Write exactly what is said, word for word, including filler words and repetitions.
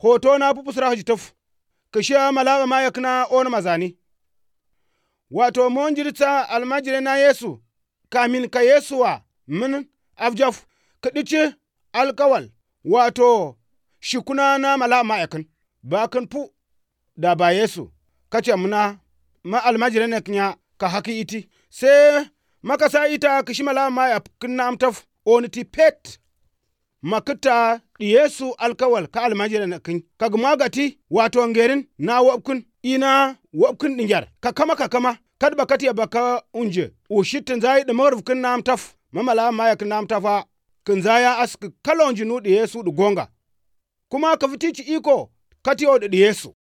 hoto na pupusra hajituf kisha malama ma yakna on mazani wato monjirta almajire na Yesu kamin ka Yesuwa min afjaf kadice alkawal wato shikuna na malama yakin ba kan pu da ba Yesu kace muna ma almajire ne knya ka haki iti sai makasa ita kishi malama ya kinna amtaf oniti pet makita Yesu alkawal ka almajire ne kin ka gmagati wato ngerin na wabkun ina wabkun dingyar ka kama ka kama kad bakati ya baka unje o shitin zai da marufkin nam taf mamala ma yak nam tafa kin zaya ask kalon jinu da Yesu du gonga kuma ka fitici iko kati o da Yesu